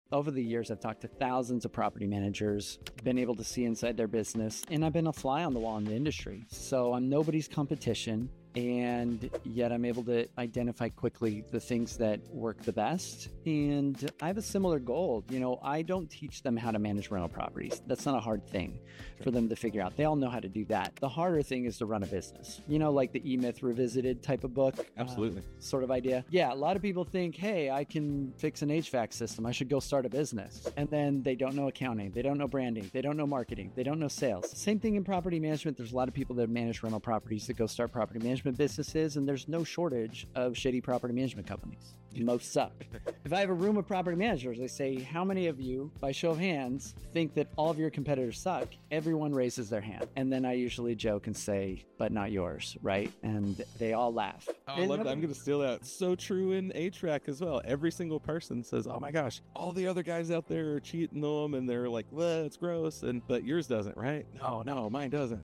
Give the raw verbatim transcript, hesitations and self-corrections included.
Over the years, I've talked to thousands of property managers, been able to see inside their business, and I've been a fly on the wall in the industry. So I'm nobody's competition. And yet I'm able to identify quickly the things that work the best. And I have a similar goal. You know, I don't teach them how to manage rental properties. That's not a hard thing for them to figure out. They all know how to do that. The harder thing is to run a business, you know, like the E-Myth Revisited type of book. Absolutely. Uh, sort of idea. Yeah. A lot of people think, hey, I can fix an H V A C system. I should go start a business. And then they don't know accounting. They don't know branding. They don't know marketing. They don't know sales. Same thing in property management. There's a lot of people that manage rental properties that go start property management businesses, and there's no shortage of shitty property management companies. Most suck. If I have a room of property managers, I say, how many of you, by show of hands, think that all of your competitors suck? Everyone raises their hand. And then I usually joke and say, but not yours, right? And they all laugh. Oh, I love that. I'm going to steal that. So true in H V A C as well. Every single person says, oh my gosh, all the other guys out there are cheating them, and they're like, well, it's gross, and but yours doesn't, right? No, no, mine doesn't.